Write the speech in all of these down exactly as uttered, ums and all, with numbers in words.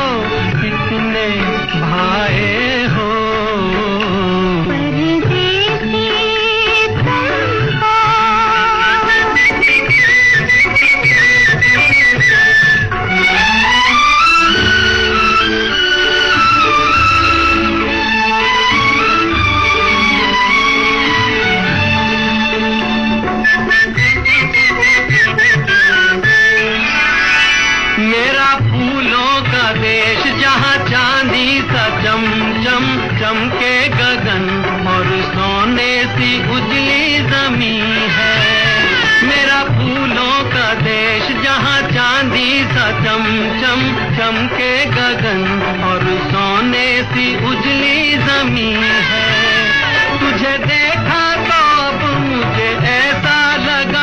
कितने भाए हो। मेरा फूलों का देश जहाँ चांदी सा चम चम चमके गगन और सोने सी उजली जमीन है। मेरा फूलों का देश जहाँ चांदी सा चम चम चमके गगन और सोने सी उजली जमीन है। तुझे देखा तो अब मुझे ऐसा लगा,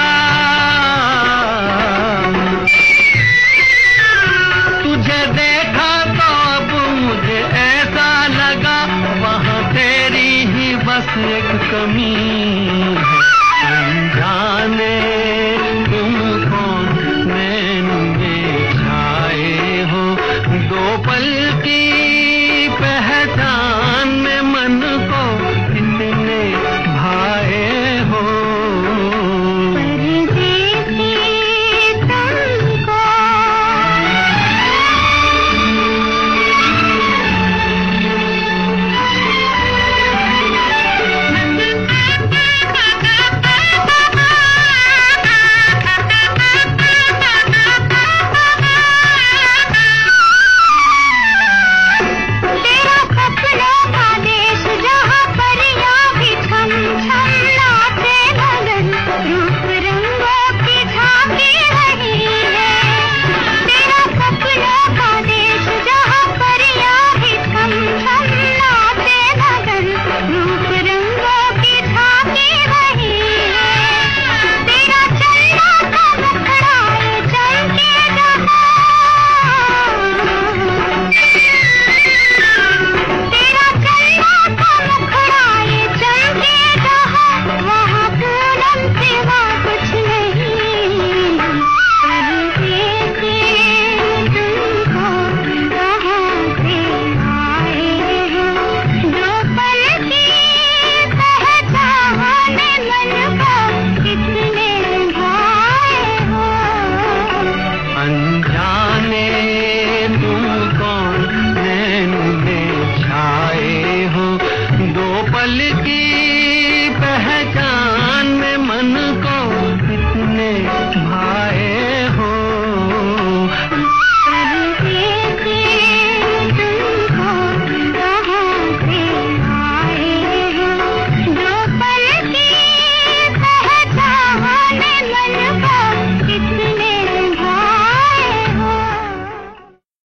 तुझे देखा तो अब मुझे ऐसा लगा वहाँ तेरी ही बस एक कमी है। अनजाने तुम कौन मैंने छाए हो, दो पल की पहचान में मन को कितने भाए हो। पल की पहचान